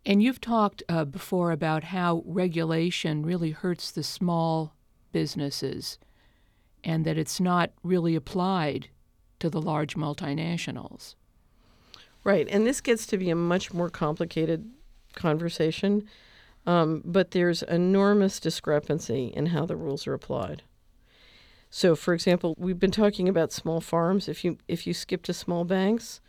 And you've talked before about how regulation really hurts the small businesses and that it's not really applied to the large multinationals. Right, and this gets to be a much more complicated conversation, but there's enormous discrepancy in how the rules are applied. So, for example, we've been talking about small farms. If you skip to small banks,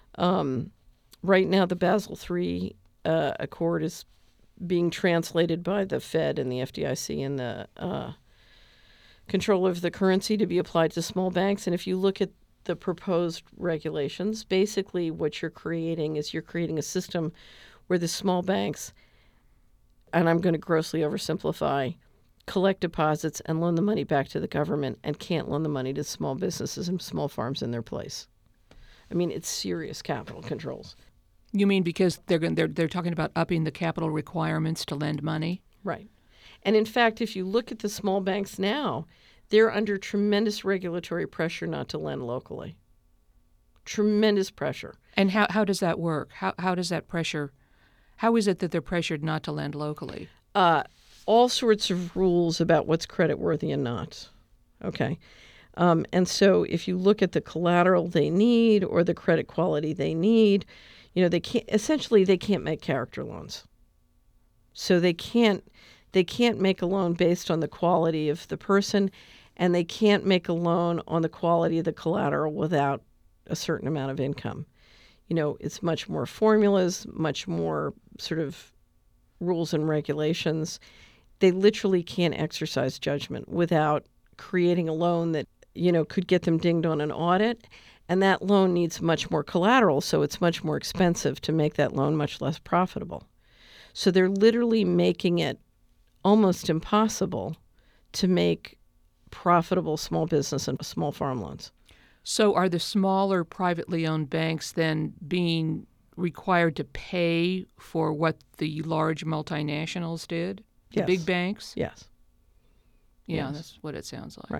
right now the Basel III Accord is being translated by the Fed and the FDIC and the control of the currency to be applied to small banks. And if you look at the proposed regulations, basically what you're creating a system where the small banks, and I'm going to grossly oversimplify, collect deposits and loan the money back to the government and can't loan the money to small businesses and small farms in their place. I mean, it's serious capital controls. You mean because they're talking about upping the capital requirements to lend money? Right. And in fact, if you look at the small banks now, they're under tremendous regulatory pressure not to lend locally. Tremendous pressure. And how does that work? How does that pressure, how is it that they're pressured not to lend locally? All sorts of rules about what's creditworthy and not. Okay. And so if you look at the collateral they need or the credit quality they need, they can't make character loans. So they can't make a loan based on the quality of the person, and they can't make a loan on the quality of the collateral without a certain amount of income. It's much more formulas, much more sort of rules and regulations. They literally can't exercise judgment without creating a loan that, could get them dinged on an audit. And that loan needs much more collateral, so it's much more expensive to make that loan much less profitable. So they're literally making it almost impossible to make profitable small business and small farm loans. So are the smaller privately owned banks then being required to pay for what the large multinationals did? The Yes. big banks? Yes. Yeah, Yes. that's what it sounds like. Right.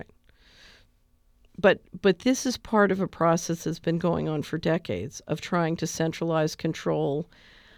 But this is part of a process that's been going on for decades of trying to centralize control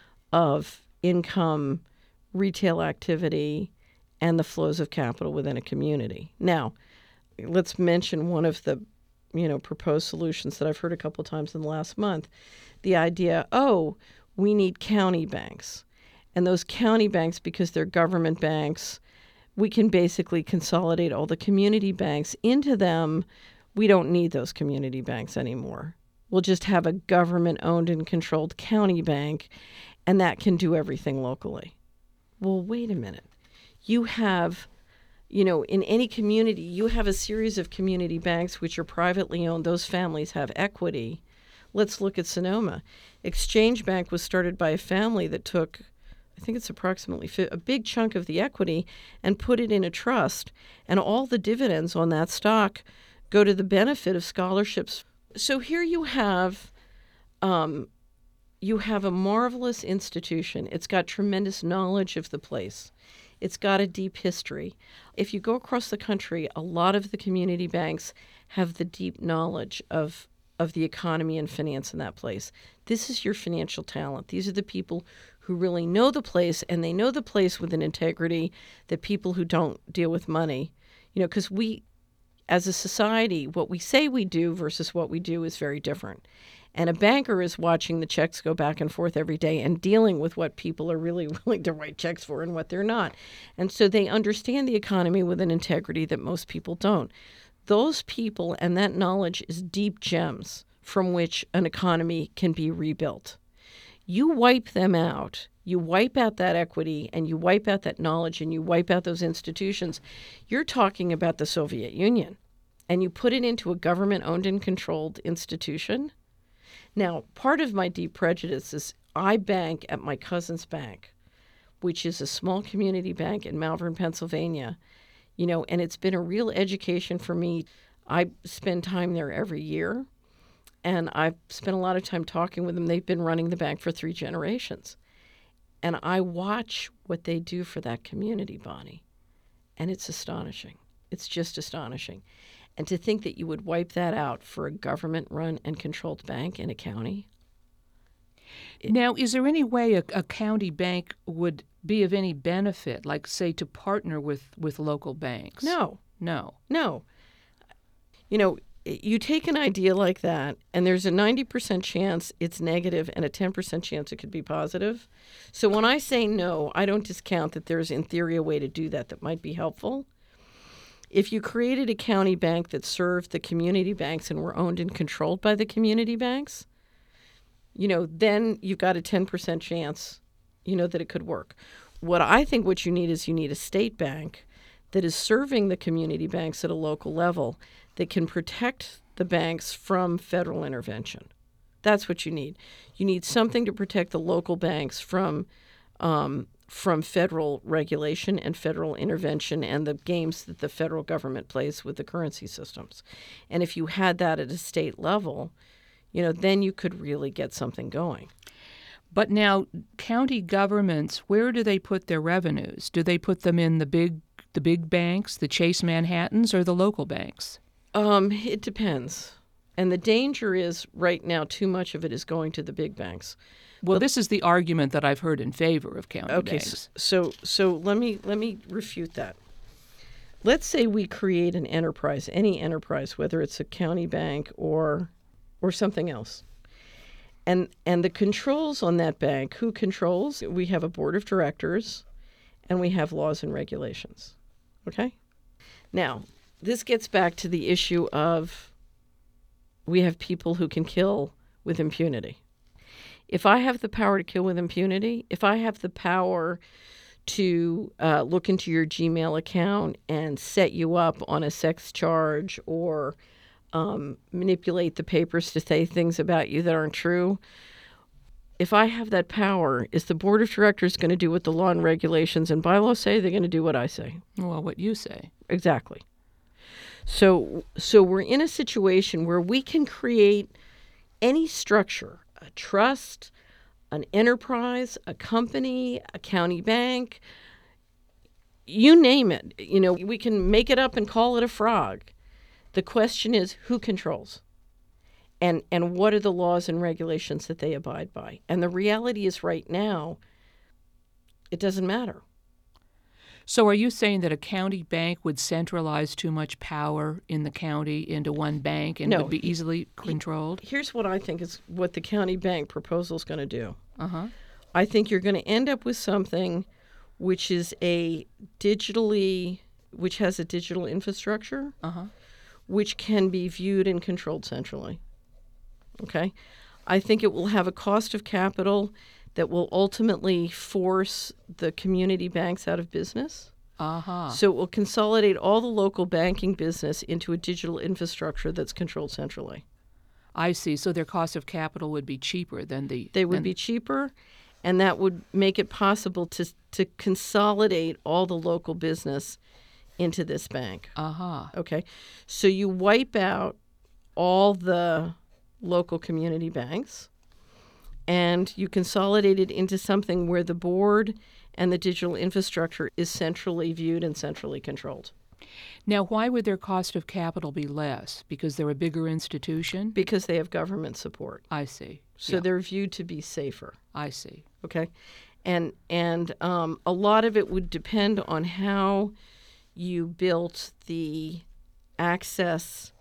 of income, retail activity, and the flows of capital within a community. Now, let's mention one of the proposed solutions that I've heard a couple times in the last month. The idea, we need county banks. And those county banks, because they're government banks, we can basically consolidate all the community banks into them. We don't need those community banks anymore. We'll just have a government-owned and controlled county bank, and that can do everything locally. Well, wait a minute. You have, in any community, you have a series of community banks which are privately owned. Those families have equity. Let's look at Sonoma. Exchange Bank was started by a family that took, I think it's approximately a big chunk of the equity and put it in a trust, and all the dividends on that stock go to the benefit of scholarships. So here you have a marvelous institution. It's got tremendous knowledge of the place. It's got a deep history. If you go across the country, a lot of the community banks have the deep knowledge of the economy and finance in that place. This is your financial talent. These are the people who really know the place, and they know the place with an integrity that people who don't deal with money, because we, as a society, what we say we do versus what we do is very different. And a banker is watching the checks go back and forth every day and dealing with what people are really willing to write checks for and what they're not. And so they understand the economy with an integrity that most people don't. Those people and that knowledge is deep gems from which an economy can be rebuilt. You wipe them out. You wipe out that equity, and you wipe out that knowledge, and you wipe out those institutions. You're talking about the Soviet Union, and you put it into a government-owned and controlled institution. Now, part of my deep prejudice is I bank at my cousin's bank, which is a small community bank in Malvern, Pennsylvania, and it's been a real education for me. I spend time there every year, and I've spent a lot of time talking with them. They've been running the bank for 3 generations. And I watch what they do for that community, Bonnie, and it's astonishing. It's just astonishing. And to think that you would wipe that out for a government-run and controlled bank in a county. Now, is there any way a county bank would be of any benefit, like, say, to partner with local banks? No. No. You take an idea like that, and there's a 90% chance it's negative and a 10% chance it could be positive. So when I say no, I don't discount that there's, in theory, a way to do that might be helpful. If you created a county bank that served the community banks and were owned and controlled by the community banks, then you've got a 10% chance, that it could work. What you need is a state bank that is serving the community banks at a local level that can protect the banks from federal intervention. That's what you need. You need something to protect the local banks from federal regulation and federal intervention and the games that the federal government plays with the currency systems. And if you had that at a state level, then you could really get something going. But now, county governments, where do they put their revenues? Do they put them in the big banks, the Chase Manhattans, or the local banks? It depends. And the danger is right now too much of it is going to the big banks. Well, this is the argument that I've heard in favor of county banks. So let me refute that. Let's say we create an enterprise, any enterprise, whether it's a county bank or something else. And the controls on that bank, who controls? We have a board of directors and we have laws and regulations. Okay? Now, this gets back to the issue of we have people who can kill with impunity. If I have the power to kill with impunity, if I have the power to look into your Gmail account and set you up on a sex charge or manipulate the papers to say things about you that aren't true, if I have that power, is the board of directors going to do what the law and regulations and bylaws say? They're going to do what I say. Well, what you say. Exactly. So we're in a situation where we can create any structure, a trust, an enterprise, a company, a county bank, you name it. We can make it up and call it a frog. The question is who controls and what are the laws and regulations that they abide by? And the reality is right now, it doesn't matter. So are you saying that a county bank would centralize too much power in the county into one bank and would be easily controlled? Here's what I think is what the county bank proposal is going to do. Uh-huh. I think you're going to end up with something which is which has a digital infrastructure, which can be viewed and controlled centrally. Okay? I think it will have a cost of capital that will ultimately force the community banks out of business. So it will consolidate all the local banking business into a digital infrastructure that's controlled centrally. I see. So their cost of capital would be cheaper than They would be cheaper, and that would make it possible to consolidate all the local business into this bank. Okay. So you wipe out all the local community banks, and you consolidate it into something where the board and the digital infrastructure is centrally viewed and centrally controlled. Now, why would their cost of capital be less? Because they're a bigger institution? Because they have government support. I see. So they're viewed to be safer. I see. Okay. And a lot of it would depend on how you built the access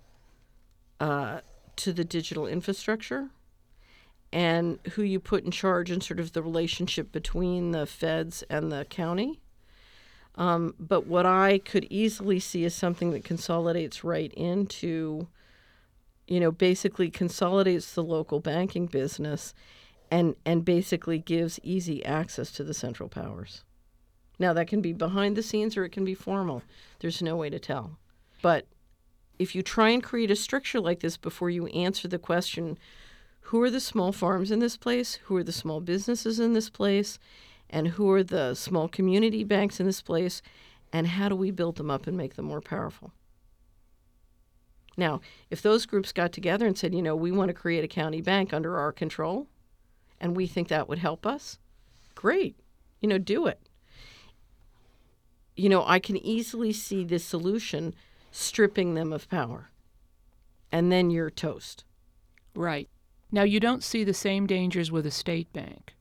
to the digital infrastructure and who you put in charge and sort of the relationship between the feds and the county. But what I could easily see is something that consolidates right into, basically consolidates the local banking business and basically gives easy access to the central powers. Now, that can be behind the scenes or it can be formal. There's no way to tell. But if you try and create a structure like this before you answer the question, who are the small farms in this place? Who are the small businesses in this place? And who are the small community banks in this place? And how do we build them up and make them more powerful? Now, if those groups got together and said, we want to create a county bank under our control, and we think that would help us, great, do it. I can easily see this solution stripping them of power. And then you're toast. Right. Now, you don't see the same dangers with a state bank.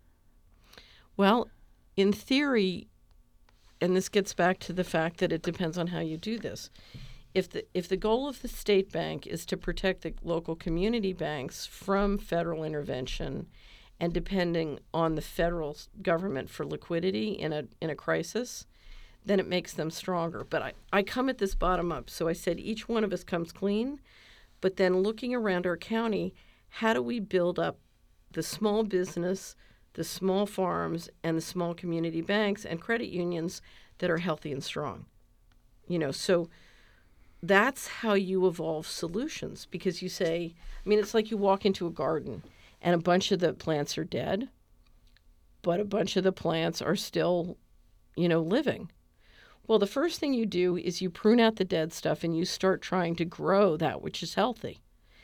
Well, in theory, and this gets back to the fact that it depends on how you do this. If the goal of the state bank is to protect the local community banks from federal intervention and depending on the federal government for liquidity in a crisis, then it makes them stronger. But I come at this bottom up. So I said each one of us comes clean, but then looking around our county, how do we build up the small business, the small farms, and the small community banks and credit unions that are healthy and strong? So that's how you evolve solutions, because you say, it's like you walk into a garden and a bunch of the plants are dead, but a bunch of the plants are still, living. Well, the first thing you do is you prune out the dead stuff and you start trying to grow that which is healthy.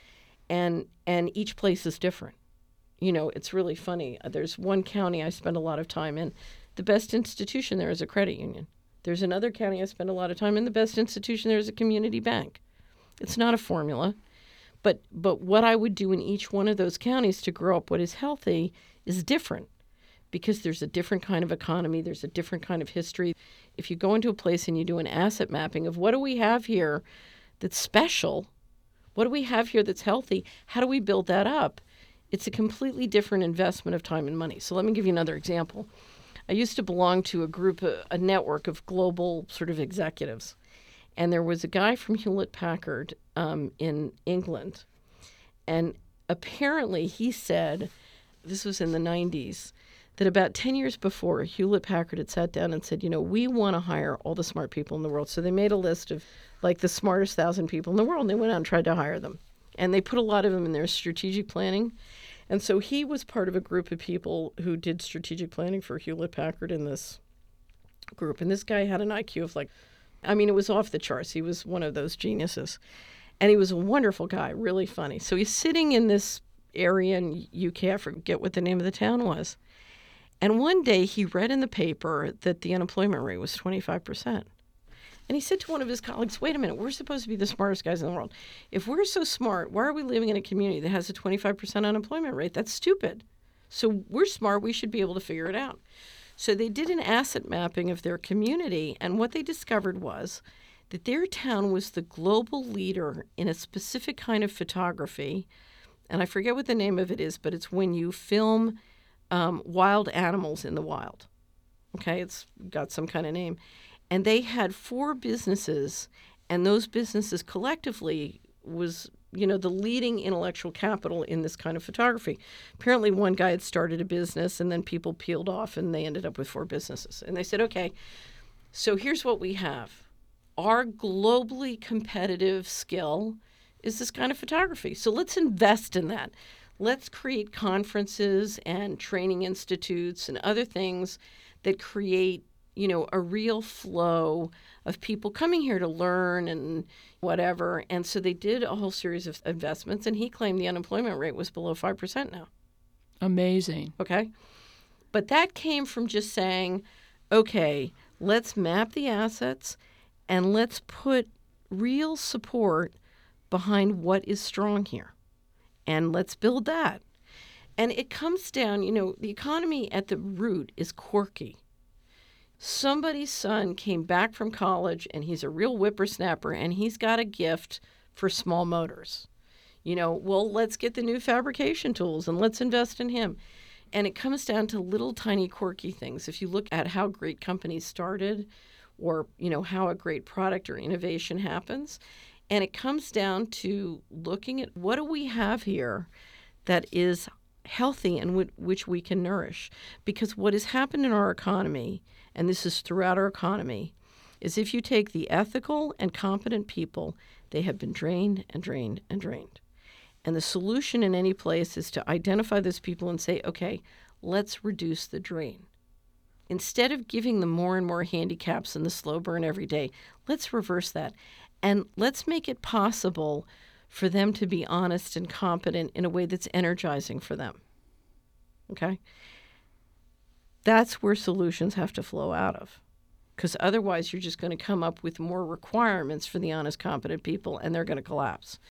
And each place is different. It's really funny. There's one county I spend a lot of time in. The best institution there is a credit union. There's another county I spend a lot of time in. The best institution there is a community bank. It's not a formula. But what I would do in each one of those counties to grow up what is healthy is different, because there's a different kind of economy. There's a different kind of history. If you go into a place and you do an asset mapping of what do we have here that's special, what do we have here that's healthy, how do we build that up? It's a completely different investment of time and money. So let me give you another example. I used to belong to a group, a network of global sort of executives. And there was a guy from Hewlett-Packard in England. And apparently he said, this was in the 90s, that about 10 years before, Hewlett-Packard had sat down and said, we want to hire all the smart people in the world. So they made a list of like the smartest 1,000 people in the world, and they went out and tried to hire them. And they put a lot of them in their strategic planning. And so he was part of a group of people who did strategic planning for Hewlett-Packard in this group. And this guy had an IQ of it was off the charts. He was one of those geniuses. And he was a wonderful guy, really funny. So he's sitting in this area in UK, I forget what the name of the town was. And one day he read in the paper that the unemployment rate was 25%. And he said to one of his colleagues, wait a minute, we're supposed to be the smartest guys in the world. If we're so smart, why are we living in a community that has a 25% unemployment rate? That's stupid. So we're smart. We should be able to figure it out. So they did an asset mapping of their community, and what they discovered was that their town was the global leader in a specific kind of photography. And I forget what the name of it is, but it's when you film wild animals in the wild. Okay, it's got some kind of name. And they had 4 businesses, and those businesses collectively was, the leading intellectual capital in this kind of photography. Apparently one guy had started a business, and then people peeled off, and they ended up with 4 businesses. And they said, okay, so here's what we have. Our globally competitive skill is this kind of photography. So let's invest in that. Let's create conferences and training institutes and other things that create a real flow of people coming here to learn and whatever. And so they did a whole series of investments, and he claimed the unemployment rate was below 5% now. Amazing. Okay. But that came from just saying, okay, let's map the assets and let's put real support behind what is strong here. And let's build that. And it comes down, the economy at the root is quirky. Somebody's son came back from college and he's a real whippersnapper and he's got a gift for small motors. Well, let's get the new fabrication tools and let's invest in him. And it comes down to little tiny quirky things. If you look at how great companies started or, how a great product or innovation happens, and it comes down to looking at what do we have here that is healthy and which we can nourish. Because what has happened in our economy, and this is throughout our economy, is if you take the ethical and competent people, they have been drained and drained and drained. And the solution in any place is to identify those people and say, okay, let's reduce the drain. Instead of giving them more and more handicaps and the slow burn every day, let's reverse that. And let's make it possible for them to be honest and competent in a way that's energizing for them. Okay? That's where solutions have to flow out of. Because otherwise you're just going to come up with more requirements for the honest, competent people, and they're going to collapse.